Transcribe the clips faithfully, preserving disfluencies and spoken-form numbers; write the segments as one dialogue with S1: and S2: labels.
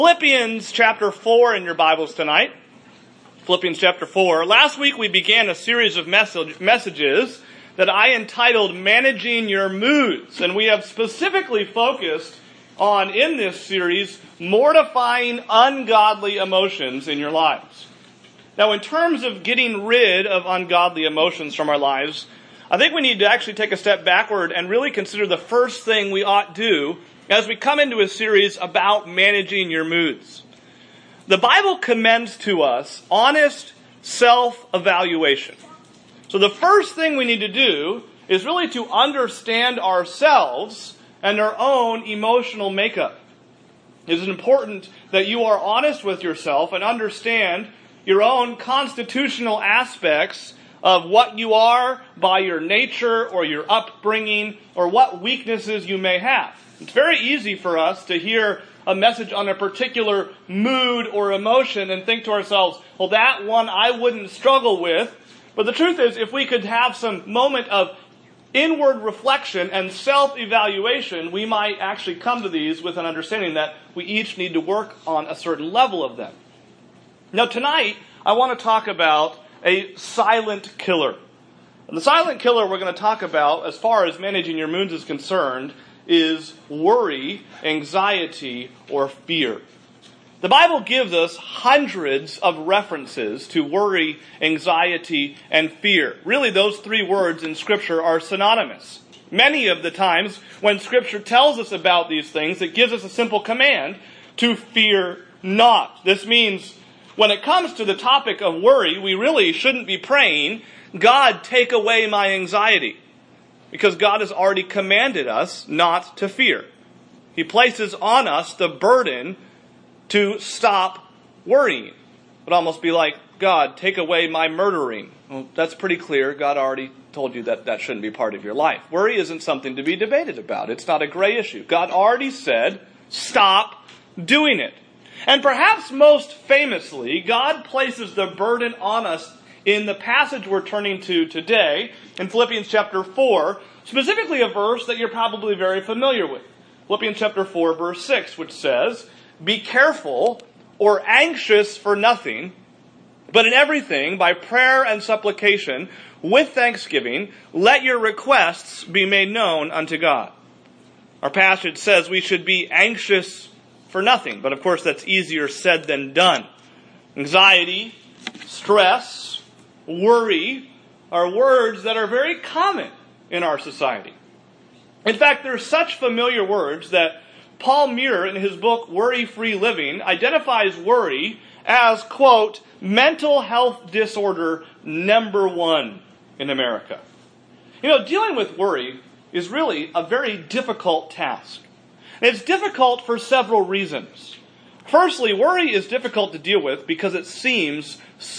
S1: Philippians chapter four in your Bibles tonight. Philippians chapter four. Last week we began a series of message, messages that I entitled Managing Your Moods. And we have specifically focused on, in this series, mortifying ungodly emotions in your lives. Now, in terms of getting rid of ungodly emotions from our lives, I think we need to actually take a step backward and really consider the first thing we ought do as we come into a series about managing your moods. The Bible commends to us honest self-evaluation. So the first thing we need to do is really to understand ourselves and our own emotional makeup. It is important that you are honest with yourself and understand your own constitutional aspects of what you are by your nature or your upbringing or what weaknesses you may have. It's very easy for us to hear a message on a particular mood or emotion and think to ourselves, well, that one I wouldn't struggle with. But the truth is, if we could have some moment of inward reflection and self-evaluation, we might actually come to these with an understanding that we each need to work on a certain level of them. Now, tonight, I want to talk about a silent killer. And the silent killer we're going to talk about, as far as managing your moods is concerned, is worry, anxiety, or fear. The Bible gives us hundreds of references to worry, anxiety, and fear. Really, those three words in Scripture are synonymous. Many of the times when Scripture tells us about these things, it gives us a simple command to fear not. This means when it comes to the topic of worry, we really shouldn't be praying, God, take away my anxiety. Because God has already commanded us not to fear. He places on us the burden to stop worrying. It would almost be like, God, take away my murdering. Well, that's pretty clear. God already told you that that shouldn't be part of your life. Worry isn't something to be debated about. It's not a gray issue. God already said, stop doing it. And perhaps most famously, God places the burden on us in the passage we're turning to today, in Philippians chapter four, specifically a verse that you're probably very familiar with. Philippians chapter four, verse six, which says, be careful or anxious for nothing, but in everything, by prayer and supplication, with thanksgiving, let your requests be made known unto God. Our passage says we should be anxious for nothing, but of course that's easier said than done. Anxiety, stress, worry are words that are very common in our society. In fact, they're such familiar words that Paul Muir, in his book Worry-Free Living, identifies worry as, quote, mental health disorder number one in America. You know, dealing with worry is really a very difficult task. And it's difficult for several reasons. Firstly, worry is difficult to deal with because it seems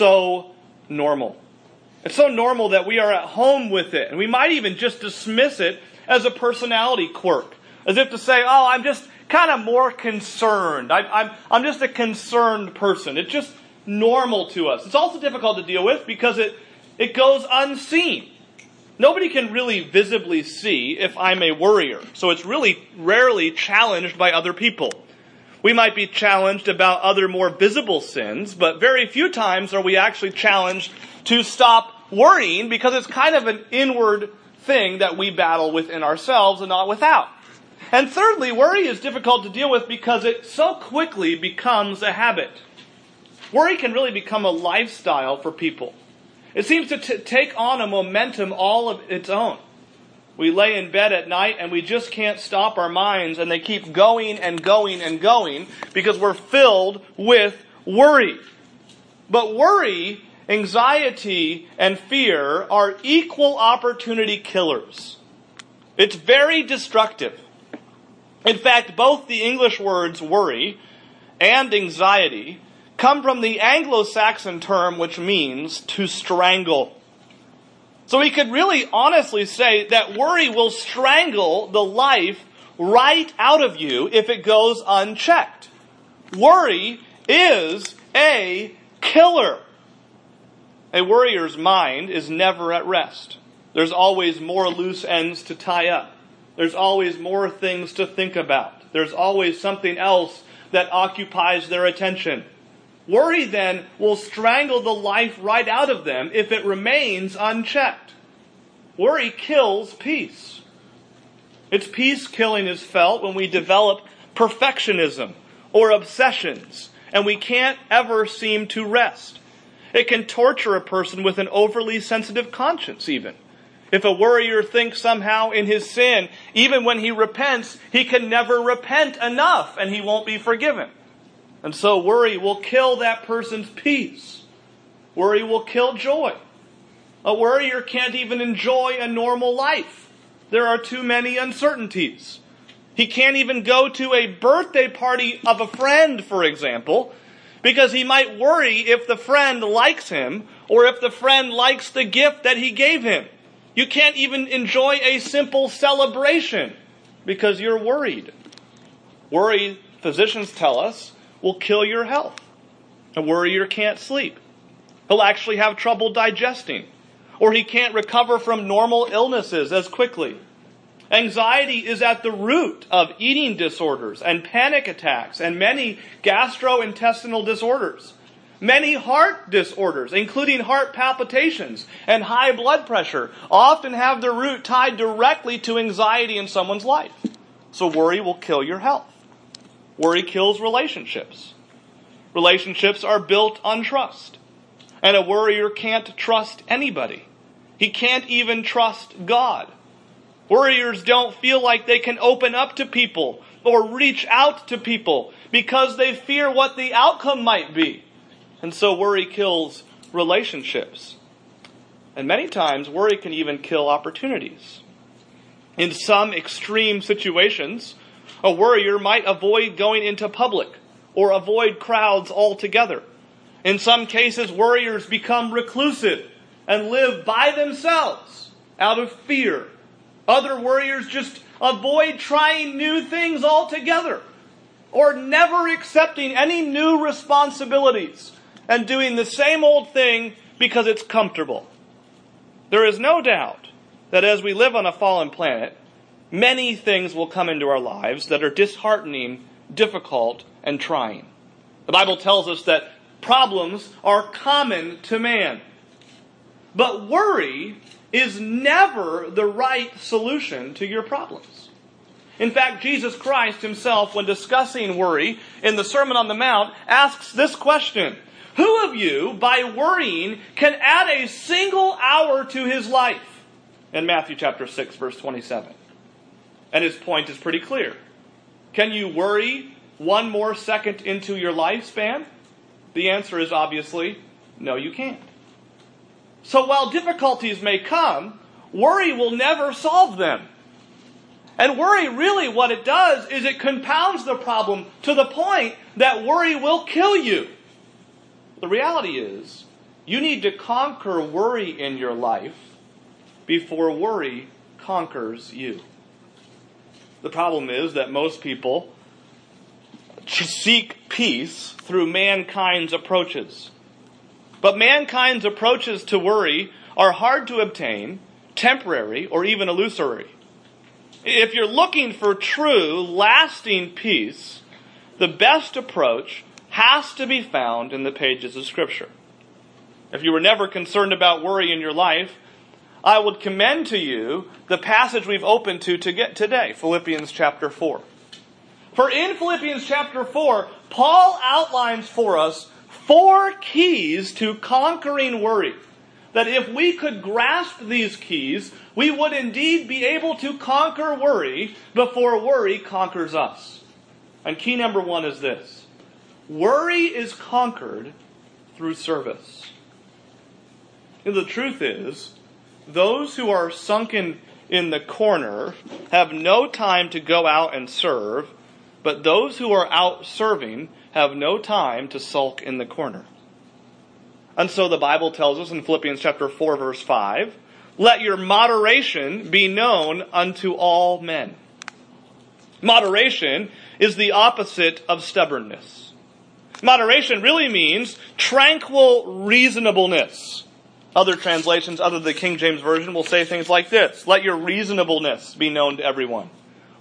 S1: so normal. It's so normal that we are at home with it. And we might even just dismiss it as a personality quirk. As if to say, oh, I'm just kind of more concerned. I, I'm, I'm just a concerned person. It's just normal to us. It's also difficult to deal with because it, it goes unseen. Nobody can really visibly see if I'm a worrier. So it's really rarely challenged by other people. We might be challenged about other more visible sins, but very few times are we actually challenged to stop worrying because it's kind of an inward thing that we battle within ourselves and not without. And thirdly, worry is difficult to deal with because it so quickly becomes a habit. Worry can really become a lifestyle for people. It seems to t- take on a momentum all of its own. We lay in bed at night and we just can't stop our minds, and they keep going and going and going because we're filled with worry. But worry, anxiety, and fear are equal opportunity killers. It's very destructive. In fact, both the English words worry and anxiety come from the Anglo-Saxon term which means to strangle. So we could really honestly say that worry will strangle the life right out of you if it goes unchecked. Worry is a killer. A worrier's mind is never at rest. There's always more loose ends to tie up. There's always more things to think about. There's always something else that occupies their attention. Worry then will strangle the life right out of them if it remains unchecked. Worry kills peace. Its peace killing is felt when we develop perfectionism or obsessions, and we can't ever seem to rest. It can torture a person with an overly sensitive conscience even. If a worrier thinks somehow in his sin, even when he repents, he can never repent enough and he won't be forgiven. And so worry will kill that person's peace. Worry will kill joy. A worrier can't even enjoy a normal life. There are too many uncertainties. He can't even go to a birthday party of a friend, for example, because he might worry if the friend likes him or if the friend likes the gift that he gave him. You can't even enjoy a simple celebration because you're worried. Worry, physicians tell us, will kill your health. A worrier can't sleep. He'll actually have trouble digesting, or he can't recover from normal illnesses as quickly. Anxiety is at the root of eating disorders and panic attacks and many gastrointestinal disorders. Many heart disorders, including heart palpitations and high blood pressure, often have their root tied directly to anxiety in someone's life. So worry will kill your health. Worry kills relationships. Relationships are built on trust. And a worrier can't trust anybody. He can't even trust God. Worriers don't feel like they can open up to people or reach out to people because they fear what the outcome might be. And so worry kills relationships. And many times worry can even kill opportunities. In some extreme situations, a worrier might avoid going into public or avoid crowds altogether. In some cases, worriers become reclusive and live by themselves out of fear. Other worriers just avoid trying new things altogether or never accepting any new responsibilities and doing the same old thing because it's comfortable. There is no doubt that as we live on a fallen planet, many things will come into our lives that are disheartening, difficult, and trying. The Bible tells us that problems are common to man. But worry is never the right solution to your problems. In fact, Jesus Christ himself, when discussing worry in the Sermon on the Mount, asks this question: who of you, by worrying, can add a single hour to his life? In Matthew chapter six, verse twenty-seven. And his point is pretty clear. Can you worry one more second into your lifespan? The answer is obviously, no, you can't. So while difficulties may come, worry will never solve them. And worry, really what it does is it compounds the problem to the point that worry will kill you. The reality is, you need to conquer worry in your life before worry conquers you. The problem is that most people seek peace through mankind's approaches. But mankind's approaches to worry are hard to obtain, temporary, or even illusory. If you're looking for true, lasting peace, the best approach has to be found in the pages of Scripture. If you were never concerned about worry in your life, I would commend to you the passage we've opened to, to get today, Philippians chapter four. For in Philippians chapter four, Paul outlines for us four keys to conquering worry. That if we could grasp these keys, we would indeed be able to conquer worry before worry conquers us. And key number one is this: worry is conquered through service. And the truth is, those who are sunken in the corner have no time to go out and serve, but those who are out serving have no time to sulk in the corner. And so the Bible tells us in Philippians chapter four, verse five, let your moderation be known unto all men. Moderation is the opposite of stubbornness. Moderation really means tranquil reasonableness. Other translations, other than the King James Version, will say things like this: let your reasonableness be known to everyone.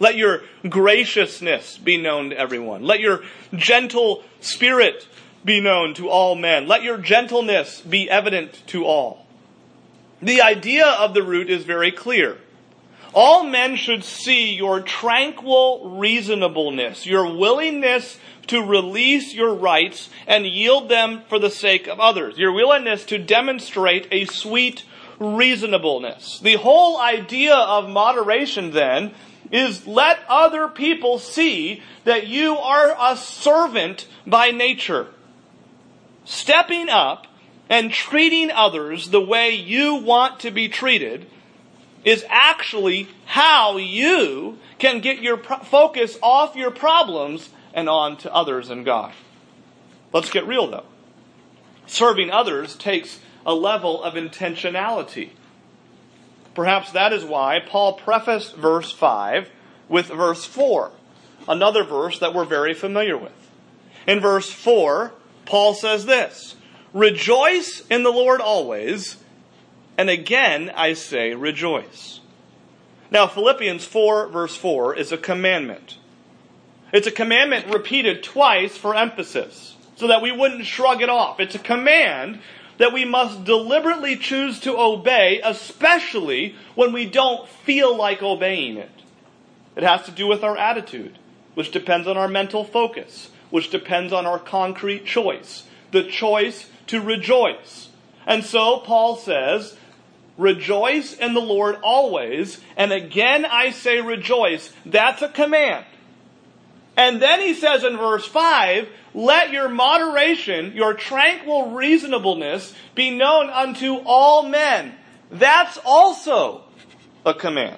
S1: Let your graciousness be known to everyone. Let your gentle spirit be known to all men. Let your gentleness be evident to all. The idea of the root is very clear. All men should see your tranquil reasonableness, your willingness to release your rights and yield them for the sake of others, your willingness to demonstrate a sweet reasonableness. The whole idea of moderation, then, is let other people see that you are a servant by nature, stepping up and treating others the way you want to be treated is actually how you can get your pro- focus off your problems and on to others and God. Let's get real, though. Serving others takes a level of intentionality. Perhaps that is why Paul prefaced verse five with verse four, another verse that we're very familiar with. In verse four, Paul says this, "Rejoice in the Lord always, and again I say rejoice." Now Philippians four verse four is a commandment. It's a commandment repeated twice for emphasis, so that we wouldn't shrug it off. It's a command that we must deliberately choose to obey, especially when we don't feel like obeying it. It has to do with our attitude, which depends on our mental focus, which depends on our concrete choice, the choice to rejoice. And so Paul says, rejoice in the Lord always, and again I say rejoice. That's a command. And then he says in verse five, let your moderation, your tranquil reasonableness be known unto all men. That's also a command.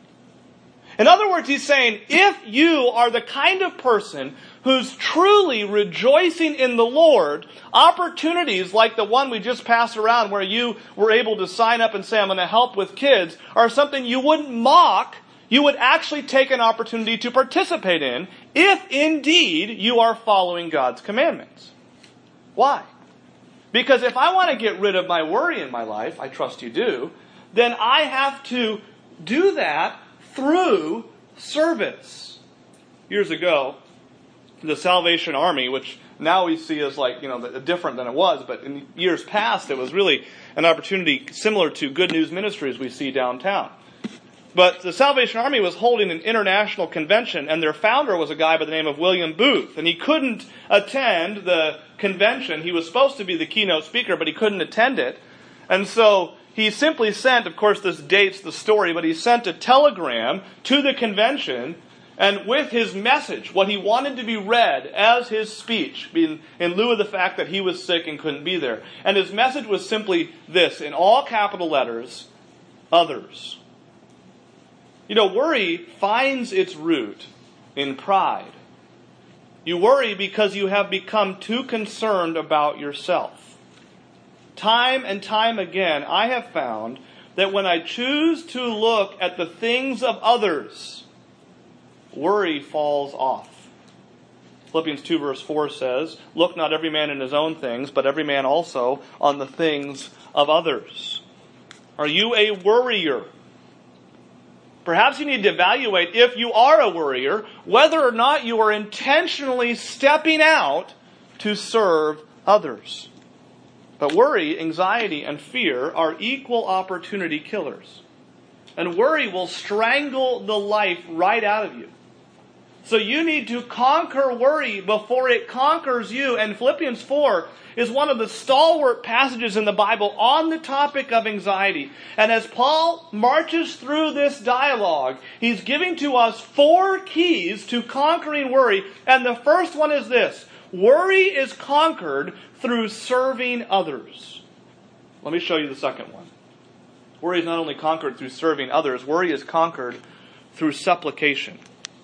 S1: In other words, he's saying, if you are the kind of person who's truly rejoicing in the Lord, opportunities like the one we just passed around where you were able to sign up and say, I'm going to help with kids, are something you wouldn't mock. You would actually take an opportunity to participate in if indeed you are following God's commandments. Why? Because if I want to get rid of my worry in my life, I trust you do, then I have to do that through service. Years ago, the Salvation Army, which now we see as like, you know, different than it was, but in years past it was really an opportunity similar to Good News Ministries we see downtown. But the Salvation Army was holding an international convention, and their founder was a guy by the name of William Booth. And he couldn't attend the convention. He was supposed to be the keynote speaker, but he couldn't attend it. And so he simply sent, of course this dates the story, but he sent a telegram to the convention, and with his message, what he wanted to be read as his speech, in, in lieu of the fact that he was sick and couldn't be there. And his message was simply this, in all capital letters, others. You know, worry finds its root in pride. You worry because you have become too concerned about yourself. Time and time again, I have found that when I choose to look at the things of others, worry falls off. Philippians two verse four says, look not every man in his own things, but every man also on the things of others. Are you a worrier? Perhaps you need to evaluate, if you are a worrier, whether or not you are intentionally stepping out to serve others. But worry, anxiety, and fear are equal opportunity killers. And worry will strangle the life right out of you. So you need to conquer worry before it conquers you. And Philippians four is one of the stalwart passages in the Bible on the topic of anxiety. And as Paul marches through this dialogue, he's giving to us four keys to conquering worry. And the first one is this: worry is conquered through serving others. Let me show you the second one. Worry is not only conquered through serving others, worry is conquered through supplication.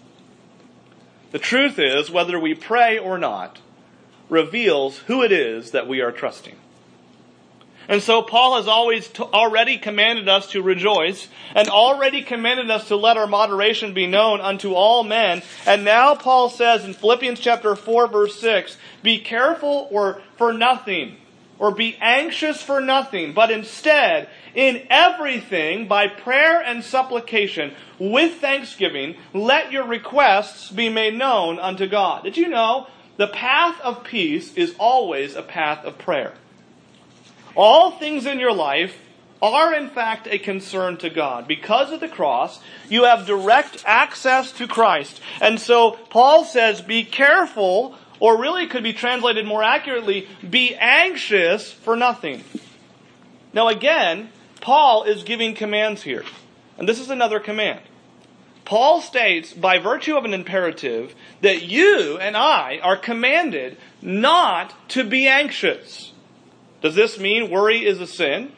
S1: The truth is, whether we pray or not, reveals who it is that we are trusting. And so Paul has always t- already commanded us to rejoice, and already commanded us to let our moderation be known unto all men. And now Paul says in Philippians chapter four verse six, be careful or for nothing, or be anxious for nothing, but instead, in everything, by prayer and supplication, with thanksgiving, let your requests be made known unto God. Did you know the path of peace is always a path of prayer? All things in your life are in fact a concern to God. Because of the cross, you have direct access to Christ. And so Paul says, be careful, or really could be translated more accurately, be anxious for nothing. Now again, Paul is giving commands here. And this is another command. Paul states, by virtue of an imperative, that you and I are commanded not to be anxious. Does this mean worry is a sin?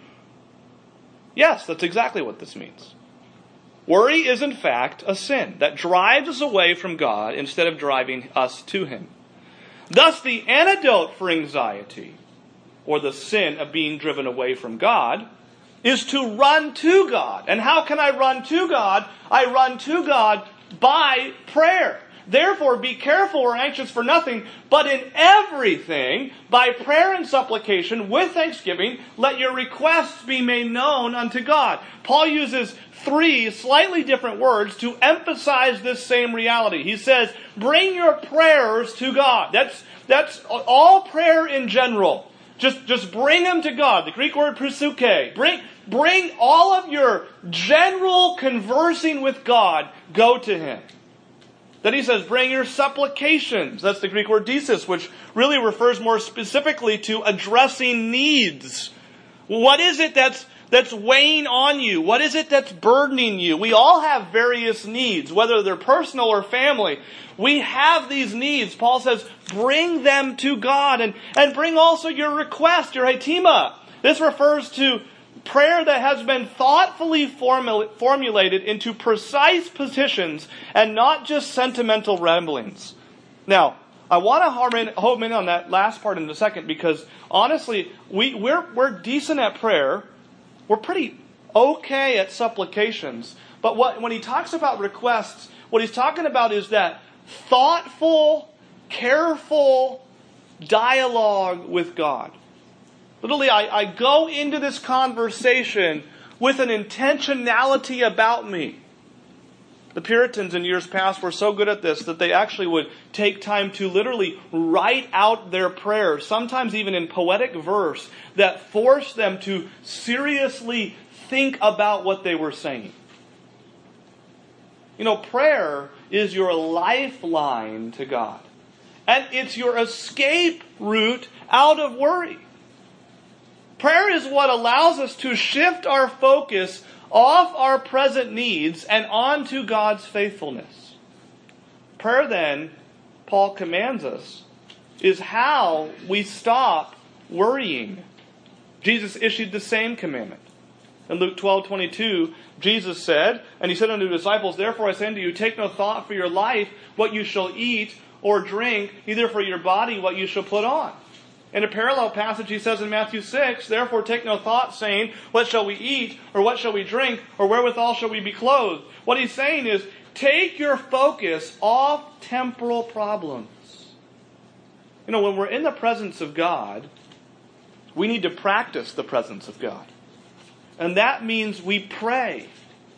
S1: Yes, that's exactly what this means. Worry is in fact a sin that drives us away from God instead of driving us to Him. Thus, the antidote for anxiety, or the sin of being driven away from God, is to run to God. And how can I run to God? I run to God by prayer. Therefore, be careful or anxious for nothing, but in everything, by prayer and supplication, with thanksgiving, let your requests be made known unto God. Paul uses three slightly different words to emphasize this same reality. He says, bring your prayers to God. That's, that's all prayer in general. Just, just bring them to God. The Greek word proseuche. Bring, bring all of your general conversing with God, go to Him. Then he says, bring your supplications. That's the Greek word desis, which really refers more specifically to addressing needs. What is it that's, that's weighing on you? What is it that's burdening you? We all have various needs, whether they're personal or family. We have these needs. Paul says, bring them to God, and, and bring also your request, your hetima. This refers to prayer that has been thoughtfully formula- formulated into precise petitions and not just sentimental ramblings. Now, I want to home in, home in on that last part in a second, because honestly, we, we're, we're decent at prayer. We're pretty okay at supplications. But what, when he talks about requests, what he's talking about is that thoughtful, careful dialogue with God. Literally, I, I go into this conversation with an intentionality about me. The Puritans in years past were so good at this that they actually would take time to literally write out their prayers, sometimes even in poetic verse, that forced them to seriously think about what they were saying. You know, prayer is your lifeline to God. And it's your escape route out of worry. Prayer is what allows us to shift our focus off our present needs and onto God's faithfulness. Prayer then, Paul commands us, is how we stop worrying. Jesus issued the same commandment. In Luke twelve twenty-two, Jesus said, and he said unto the disciples, therefore I say unto you, take no thought for your life, what you shall eat or drink, neither for your body what you shall put on. In a parallel passage, he says in Matthew six, therefore take no thought, saying, what shall we eat, or what shall we drink, or wherewithal shall we be clothed? What he's saying is, take your focus off temporal problems. You know, when we're in the presence of God, we need to practice the presence of God. And that means we pray.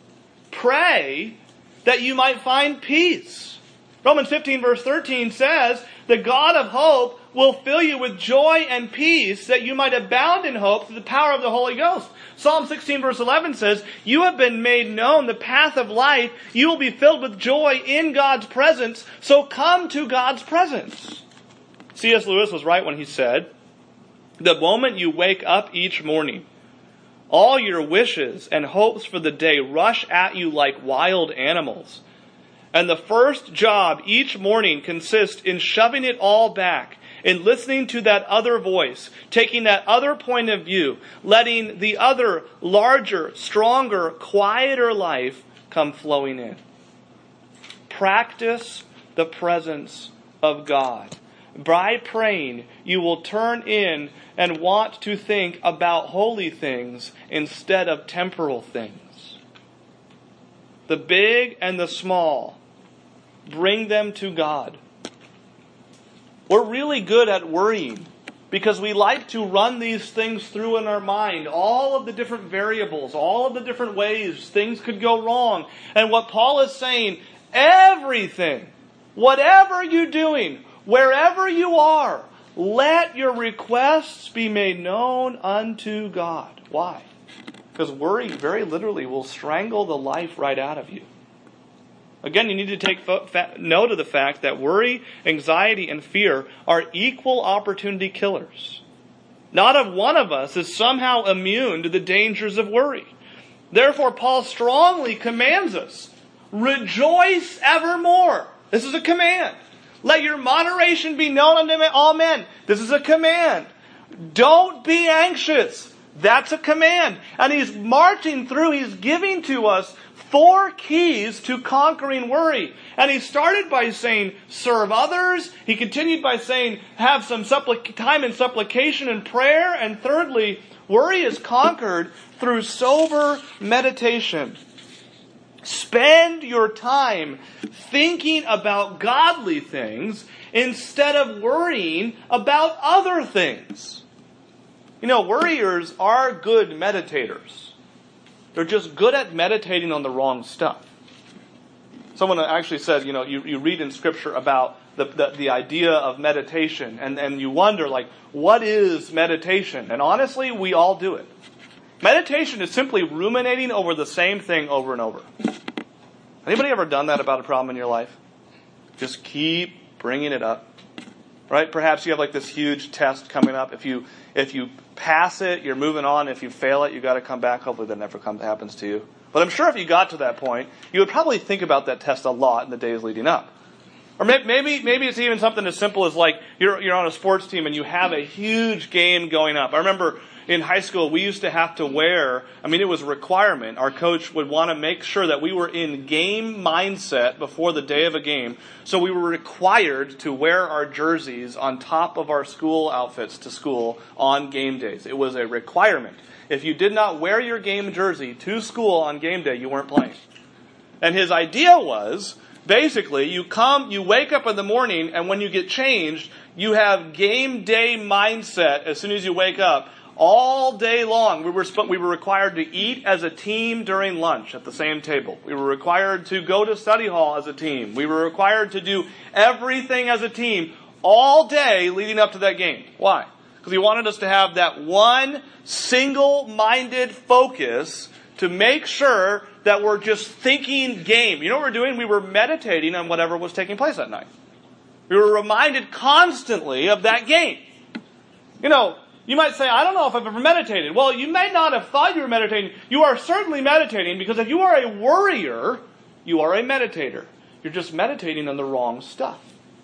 S1: Pray that you might find peace. Romans fifteen verse thirteen says, the God of hope will fill you with joy and peace, that you might abound in hope through the power of the Holy Ghost. Psalm sixteen verse eleven says, you have been made known the path of life. You will be filled with joy in God's presence. So come to God's presence. C S Lewis was right when he said, the moment you wake up each morning, all your wishes and hopes for the day rush at you like wild animals. And the first job each morning consists in shoving it all back, in listening to that other voice, taking that other point of view, letting the other larger, stronger, quieter life come flowing in. Practice the presence of God. By praying, you will turn in and want to think about holy things instead of temporal things. The big and the small, bring them to God. We're really good at worrying. because we like to run these things through in our mind, all of the different variables, all of the different ways things could go wrong. And what Paul is saying, everything, whatever you're doing, wherever you are, let your requests be made known unto God. Why? Because worry very literally will strangle the life right out of you. Again, you need to take note of the fact that worry, anxiety, and fear are equal opportunity killers. Not a one of us is somehow immune to the dangers of worry. Therefore, Paul strongly commands us, rejoice evermore. This is a command. Let your moderation be known unto all men. This is a command. Don't be anxious. That's a command. And he's marching through, he's giving to us four keys to conquering worry. And he started by saying, serve others. He continued by saying, have some supplic- time in supplication and prayer. And thirdly, worry is conquered through sober meditation. Spend your time thinking about godly things instead of worrying about other things. You know, worriers are good meditators. They're just good at meditating on the wrong stuff. Someone actually said, you know, you, you read in Scripture about the, the, the idea of meditation, and, and you wonder, like, what is meditation? And honestly, we all do it. Meditation is simply ruminating over the same thing over and over. Anybody ever done that about a problem in your life? Just keep bringing it up. Right? Perhaps you have like this huge test coming up. If you if you pass it, you're moving on. If you fail it, you got to come back. Hopefully that never comes happens to you. But I'm sure if you got to that point, you would probably think about that test a lot in the days leading up. Or maybe maybe it's even something as simple as like you're you're on a sports team and you have a huge game going up. I remember in high school we used to have to wear, I mean it was a requirement. Our coach would want to make sure that we were in game mindset before the day of a game. So we were required to wear our jerseys on top of our school outfits to school on game days. It was a requirement. If you did not wear your game jersey to school on game day, you weren't playing. And his idea was, basically, you come, you wake up in the morning, and when you get changed, you have game day mindset as soon as you wake up. All day long, we were we were required to eat as a team during lunch at the same table. We were required to go to study hall as a team. We were required to do everything as a team all day leading up to that game. Why? Because he wanted us to have that one single-minded focus to make sure that we're just thinking game. You know what we're doing? We were meditating on whatever was taking place that night. We were reminded constantly of that game. You know, you might say, I don't know if I've ever meditated. Well, you may not have thought you were meditating. You are certainly meditating, because if you are a worrier, you are a meditator. You're just meditating on the wrong stuff.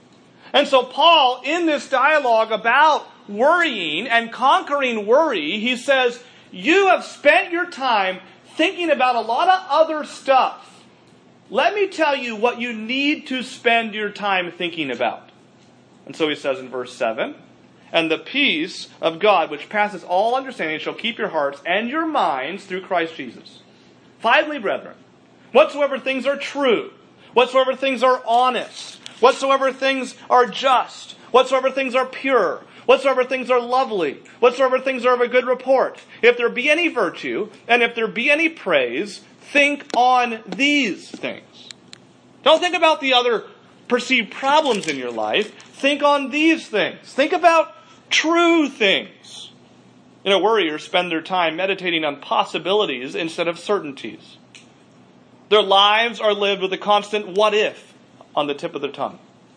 S1: And so Paul, in this dialogue about worrying and conquering worry, he says, you have spent your time thinking about a lot of other stuff. Let me tell you what you need to spend your time thinking about. And so he says in verse seven, and the peace of God, which passes all understanding, shall keep your hearts and your minds through Christ Jesus. Finally, brethren, whatsoever things are true, whatsoever things are honest, whatsoever things are just, whatsoever things are pure, whatsoever things are lovely, whatsoever things are of a good report, if there be any virtue, and if there be any praise, think on these things. Don't think about the other perceived problems in your life. Think on these things. Think about true things. You know, worriers spend their time meditating on possibilities instead of certainties. Their lives are lived with a constant what if on the tip of their tongue.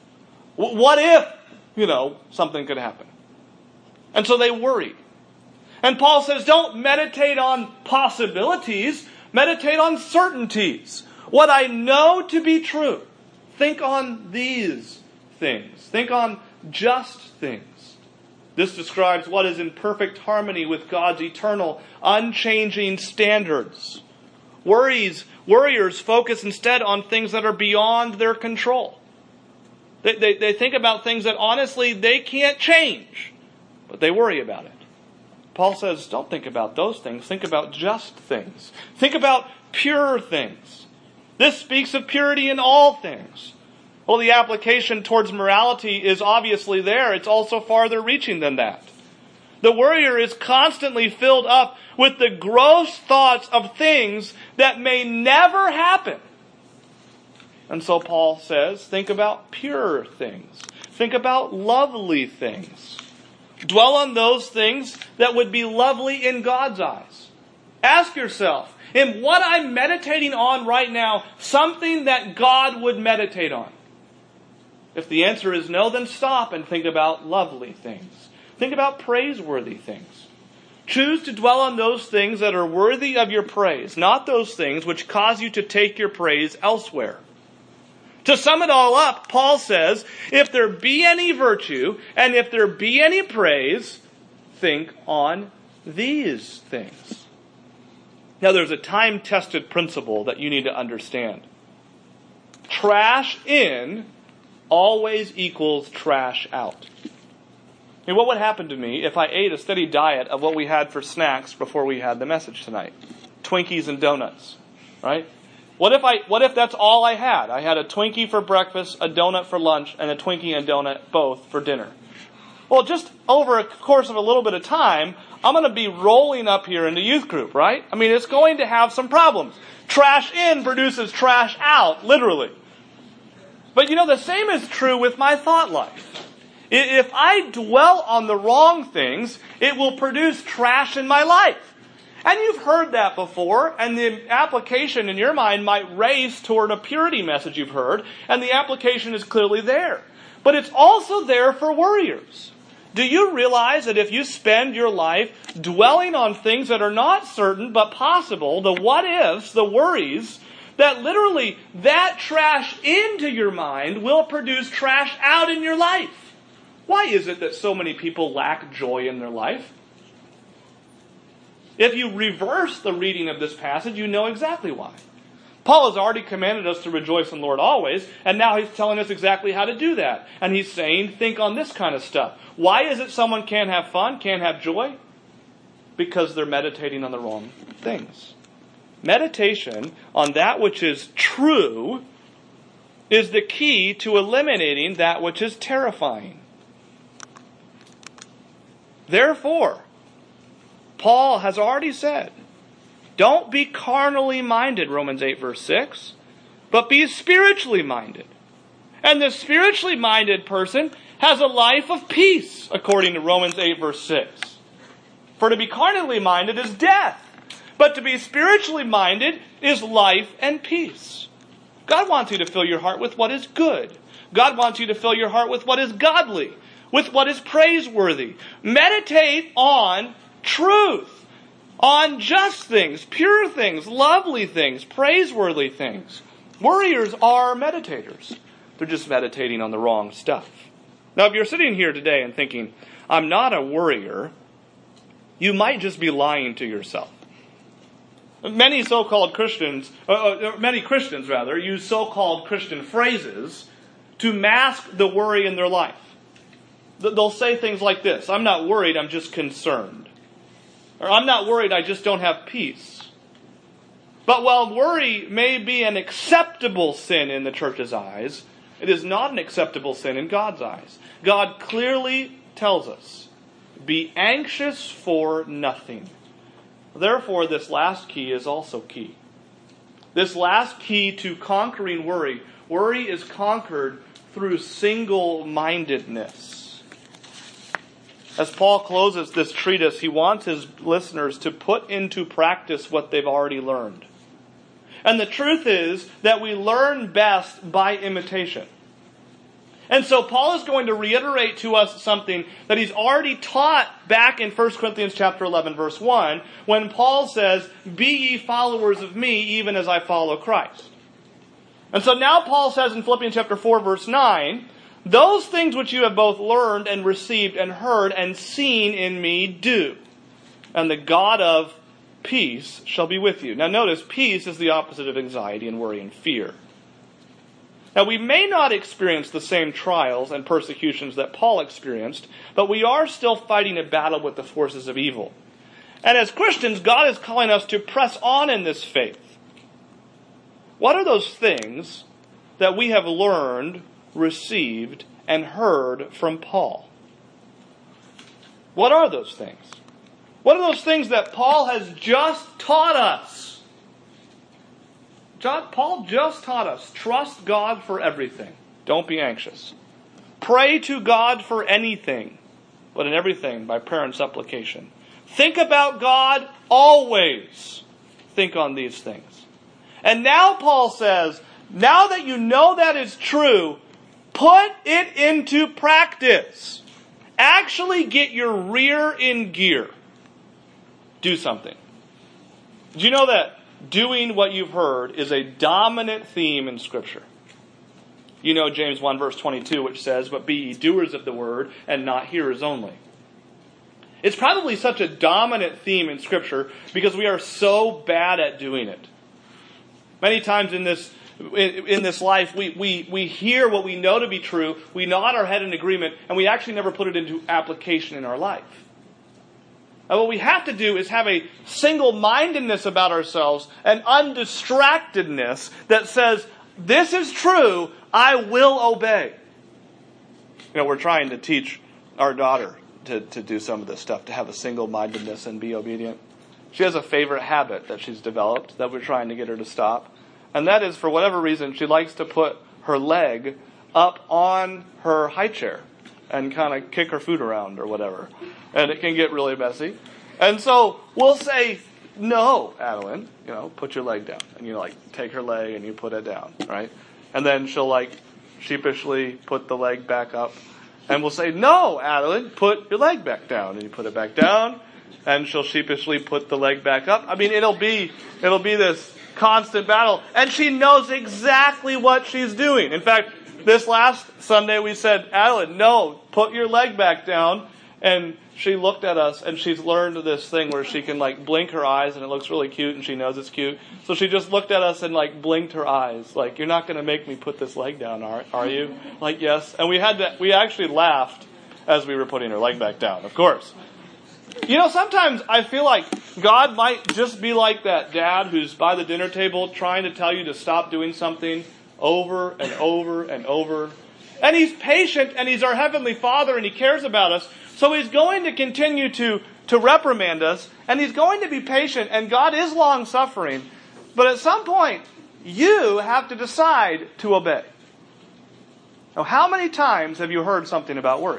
S1: What if, you know, something could happen? And so they worry. And Paul says, don't meditate on possibilities, meditate on certainties. What I know to be true. Think on these things. Think on just things. This describes what is in perfect harmony with God's eternal, unchanging standards. Worries, worriers focus instead on things that are beyond their control. They, they, they think about things that honestly they can't change, but they worry about it. Paul says, don't think about those things. Think about just things. Think about pure things. This speaks of purity in all things. Well, the application towards morality is obviously there. It's also farther reaching than that. The worrier is constantly filled up with the gross thoughts of things that may never happen. And so Paul says, think about pure things. Think about lovely things. Dwell on those things that would be lovely in God's eyes. Ask yourself, in what I'm meditating on right now, something that God would meditate on? If the answer is no, then stop and think about lovely things. Think about praiseworthy things. Choose to dwell on those things that are worthy of your praise, not those things which cause you to take your praise elsewhere. To sum it all up, Paul says, if there be any virtue and if there be any praise, think on these things. Now there's a time-tested principle that you need to understand. Trash in always equals trash out. I mean, what would happen to me if I ate a steady diet of what we had for snacks before we had the message tonight? Twinkies and donuts, right? What if I? What if that's all I had? I had a Twinkie for breakfast, a donut for lunch, and a Twinkie and donut both for dinner. Well, just over a course of a little bit of time, I'm going to be rolling up here in the youth group, right? I mean, it's going to have some problems. Trash in produces trash out, literally. But you know, the same is true with my thought life. If I dwell on the wrong things, it will produce trash in my life. And you've heard that before, and the application in your mind might race toward a purity message you've heard, and the application is clearly there. But it's also there for worriers. Do you realize that if you spend your life dwelling on things that are not certain but possible, the what-ifs, the worries, that literally that trash into your mind will produce trash out in your life? Why is it that so many people lack joy in their life? If you reverse the reading of this passage, you know exactly why. Paul has already commanded us to rejoice in the Lord always, and now he's telling us exactly how to do that. And he's saying, think on this kind of stuff. Why is it someone can't have fun, can't have joy? Because they're meditating on the wrong things. Meditation on that which is true is the key to eliminating that which is terrifying. Therefore, Paul has already said, don't be carnally minded, Romans eight verse six, but be spiritually minded. And the spiritually minded person has a life of peace, according to Romans eight verse six. For to be carnally minded is death, but to be spiritually minded is life and peace. God wants you to fill your heart with what is good. God wants you to fill your heart with what is godly, with what is praiseworthy. Meditate on truth. On just things, pure things, lovely things, praiseworthy things. Worriers are meditators. They're just meditating on the wrong stuff. Now, if you're sitting here today and thinking, I'm not a worrier, you might just be lying to yourself. Many so-called Christians, uh, many Christians rather, use so-called Christian phrases to mask the worry in their life. They'll say things like this, I'm not worried, I'm just concerned. Or I'm not worried, I just don't have peace. But while worry may be an acceptable sin in the church's eyes, it is not an acceptable sin in God's eyes. God clearly tells us, be anxious for nothing. Therefore, this last key is also key. This last key to conquering worry. Worry is conquered through single-mindedness. As Paul closes this treatise, he wants his listeners to put into practice what they've already learned. And the truth is that we learn best by imitation. And so Paul is going to reiterate to us something that he's already taught back in First Corinthians chapter eleven, verse one, when Paul says, be ye followers of me, even as I follow Christ. And so now Paul says in Philippians chapter four, verse nine, those things which you have both learned and received and heard and seen in me, do. And the God of peace shall be with you. Now notice, peace is the opposite of anxiety and worry and fear. Now we may not experience the same trials and persecutions that Paul experienced, but we are still fighting a battle with the forces of evil. And as Christians, God is calling us to press on in this faith. What are those things that we have learned, received, and heard from Paul? What are those things? What are those things that Paul has just taught us? John, Paul just taught us, trust God for everything. Don't be anxious. Pray to God for anything, but in everything by prayer and supplication. Think about God always. Think on these things. And now Paul says, now that you know that is true, put it into practice. Actually get your rear in gear. Do something. Did you know that doing what you've heard is a dominant theme in Scripture? You know James one verse twenty-two, which says, but be ye doers of the word and not hearers only. It's probably such a dominant theme in Scripture because we are so bad at doing it. Many times in this in, in this life, we, we, we hear what we know to be true, we nod our head in agreement, and we actually never put it into application in our life. And what we have to do is have a single-mindedness about ourselves, an undistractedness that says, this is true, I will obey. You know, we're trying to teach our daughter to, to do some of this stuff, to have a single-mindedness and be obedient. She has a favorite habit that she's developed that we're trying to get her to stop. And that is, for whatever reason, she likes to put her leg up on her high chair and kind of kick her food around or whatever. And it can get really messy. And so we'll say, no, Adeline, you know, put your leg down. And you like take her leg and you put it down, right? And then she'll like sheepishly put the leg back up. And we'll say, no, Adeline, put your leg back down. And you put it back down. And she'll sheepishly put the leg back up. I mean, it'll be, it'll be this constant battle. And she knows exactly what she's doing. In fact, this last Sunday we said, Adeline, no, put your leg back down. And she looked at us and she's learned this thing where she can like blink her eyes and it looks really cute and she knows it's cute. So she just looked at us and like blinked her eyes. Like, you're not going to make me put this leg down, are, are you? Like, yes. And we had to, we actually laughed as we were putting her leg back down, of course. You know, sometimes I feel like God might just be like that dad who's by the dinner table trying to tell you to stop doing something over and over and over. And He's patient and He's our Heavenly Father and He cares about us. So He's going to continue to, to reprimand us and He's going to be patient and God is long-suffering. But at some point, you have to decide to obey. Now, how many times have you heard something about worry?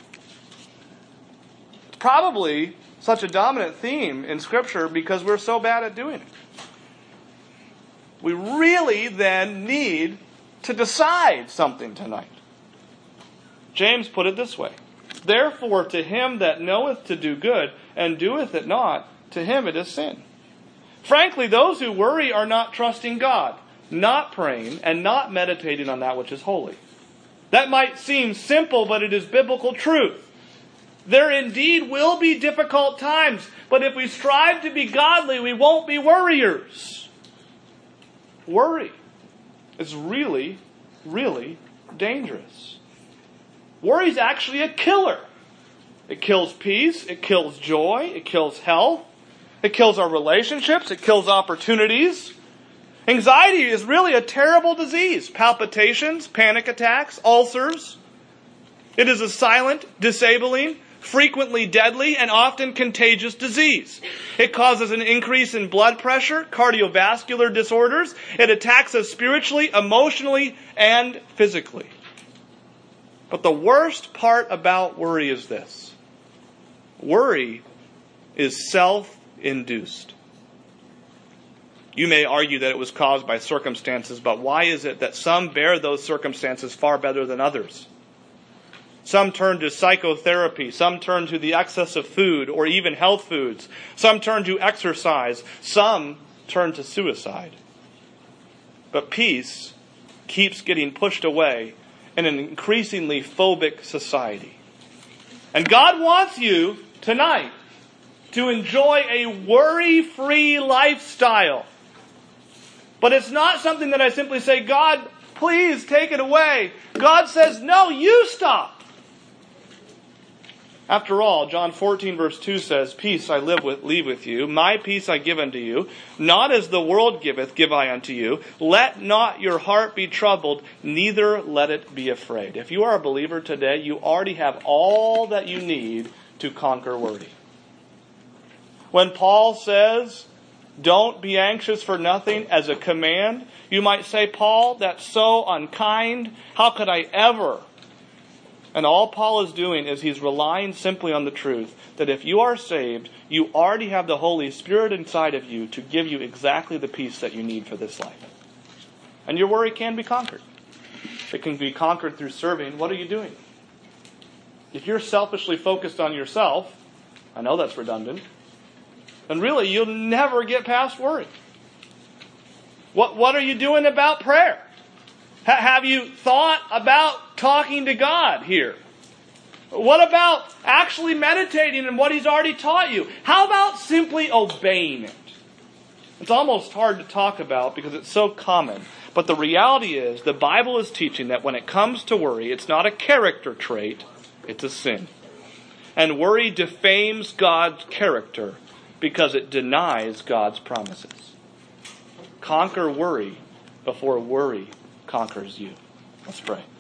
S1: Probably such a dominant theme in Scripture because we're so bad at doing it. We really then need to decide something tonight. James put it this way. Therefore to him that knoweth to do good and doeth it not, to him it is sin. Frankly, those who worry are not trusting God, not praying, and not meditating on that which is holy. That might seem simple, but it is biblical truth. There indeed will be difficult times, but if we strive to be godly, we won't be worriers. Worry is really, really dangerous. Worry is actually a killer. It kills peace, it kills joy, it kills health, it kills our relationships, it kills opportunities. Anxiety is really a terrible disease. Palpitations, panic attacks, ulcers. It is a silent, disabling, frequently deadly, and often contagious disease. It causes an increase in blood pressure, cardiovascular disorders. It attacks us spiritually, emotionally, and physically. But the worst part about worry is this. Worry is self-induced. You may argue that it was caused by circumstances, but why is it that some bear those circumstances far better than others? Some turn to psychotherapy. Some turn to the excess of food or even health foods. Some turn to exercise. Some turn to suicide. But peace keeps getting pushed away in an increasingly phobic society. And God wants you tonight to enjoy a worry-free lifestyle. But it's not something that I simply say, God, please take it away. God says, no, you stop. After all, John fourteen verse two says, peace I live with, leave with you. My peace I give unto you. Not as the world giveth, give I unto you. Let not your heart be troubled, neither let it be afraid. If you are a believer today, you already have all that you need to conquer worry. When Paul says, don't be anxious for nothing as a command, you might say, Paul, that's so unkind. How could I ever? And all Paul is doing is he's relying simply on the truth that if you are saved, you already have the Holy Spirit inside of you to give you exactly the peace that you need for this life. And your worry can be conquered. It can be conquered through serving. What are you doing? If you're selfishly focused on yourself, I know that's redundant, then really you'll never get past worry. What, what are you doing about prayer? Ha- have you thought about talking to God here? What about actually meditating on what He's already taught you? How about simply obeying it? It's almost hard to talk about because it's so common. But the reality is, the Bible is teaching that when it comes to worry, it's not a character trait, it's a sin. And worry defames God's character because it denies God's promises. Conquer worry before worry conquers you. Let's pray.